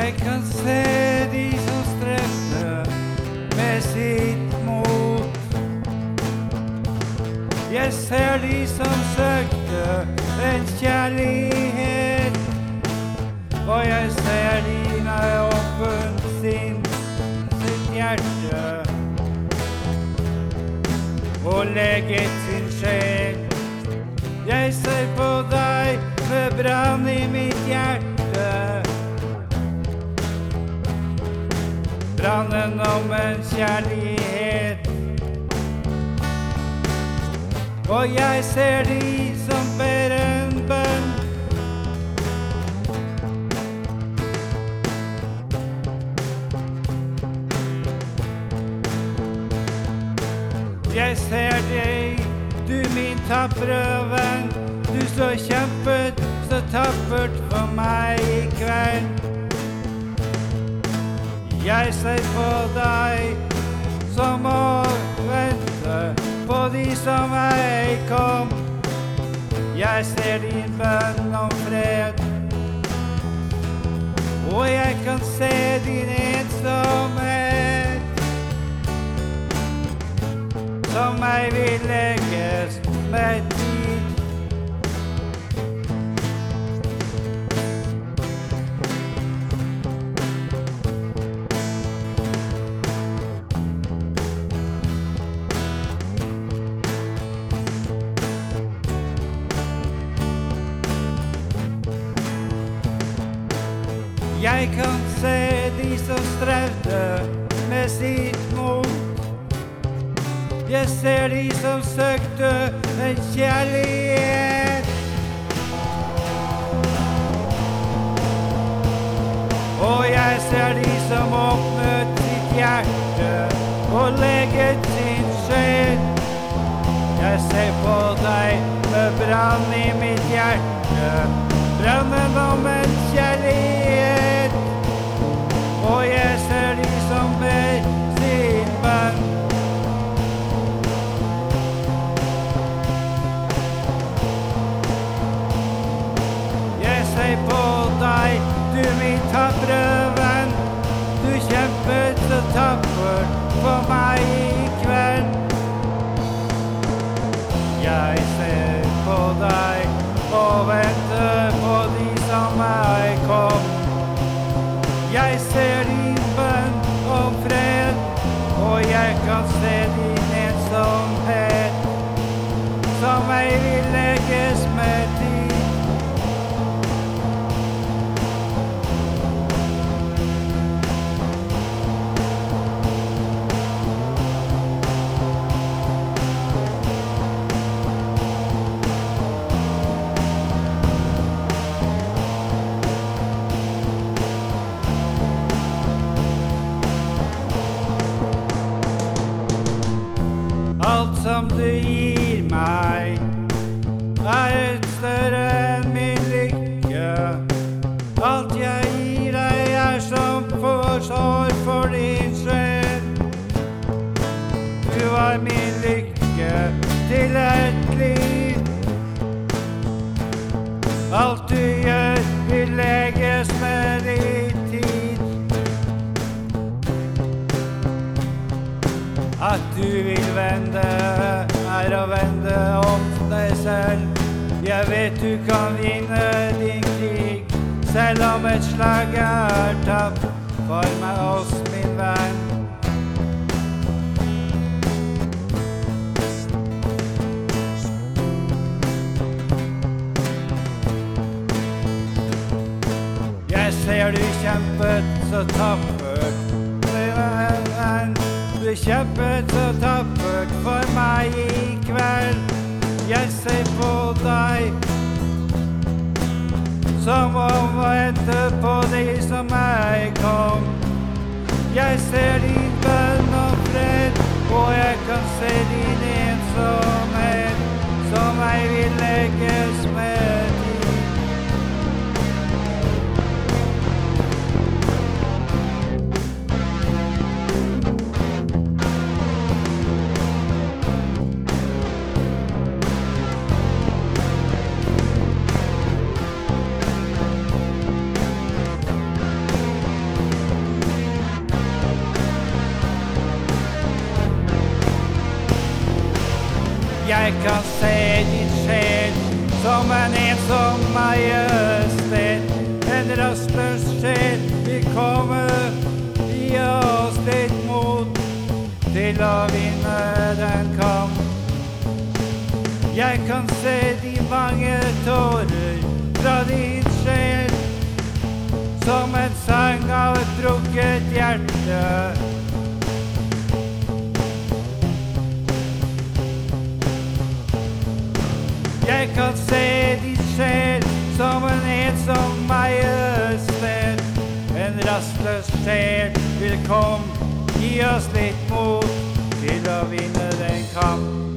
Jeg kan se de som strevde med sitt mot. Jeg ser de som søkte en kjærlighet, og jeg ser de med åpent sitt hjerte og leget sin sjel. Jeg ser på deg med brann i mitt hjerte, brannen om en kjærlighet. Og jeg ser de som ber en bønn, jeg ser deg, du min tappere venn, du så kjempet så tappert for meg i kveld. Jeg ser på deg som må vente på de som ei kom. Jeg ser din bønn om fred, og jeg kan se din ensomhet, som ei vil leges med tid. Jeg kan se de som strevde med sitt mot. Jeg ser de som søkte en kjærlighet, og jeg ser de som åpnet sitt hjerte og leget sin sjel. Jeg ser på deg med brann i mitt hjerte, brannen om en kjærlighet, og jeg ser de som ber sin bønn. Jeg ser på deg, du min tappere venn, du kjempet så tappert for meg i kveld. Jeg ser på deg og venter på de som ei kom. Jeg ser din bønn om fred, og jeg kan se din ensomhet, som ei vil leges med tid. Alt som du gir meg et større enn min lykke. Alt jeg gir deg som forsvar for din sjel. Du var min lykke til et liv. Alt du gjør vil leges med din tid. At du vil vende å vende om deg selv. Jeg vet du kan vinne din krig, selv om et slag tapt for meg oss, min venn. Jeg ser du kjempet så tappert, min venn. Du kjempet så tappert for meg i kveld. Jeg ser på deg som om å vente på de som ei kom. Jeg ser din bønn om fred, og jeg kan se din ensomhet, som ei vil leges med tid. kan se din sjel som en ensom majestet. En rastløs sjel vil komme, gi oss litt mot til å vinne den kamp. Jeg kan se de mange tårer fra din sjel, som en sang av et brukket hjerte. Jeg kan se din sjel som en ensom majestet. En rastløs sjel vil komme, gi oss litt mot til å vinne den kamp.